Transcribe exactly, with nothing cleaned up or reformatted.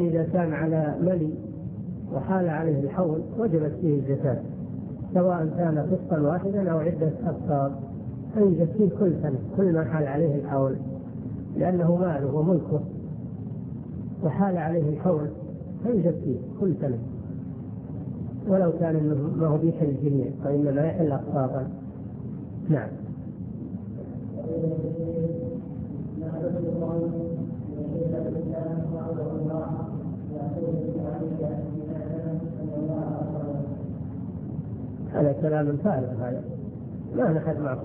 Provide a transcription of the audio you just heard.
يعني إذا كان على ملي وحال عليه الحول وجبت فيه الزكاة، سواء كان قسطا واحدا أو عدة أقساط، فيجب فيه كل سنة كل ما حال عليه الحول، لأنه ماله وملكه وحال عليه الحول فيجب فيه كل سنة، ولو كان إنه ما هو بيحل الجميع فإنما يحل أقساطا. نعم. هذا كلام فارغ، هذا لا نحن معه.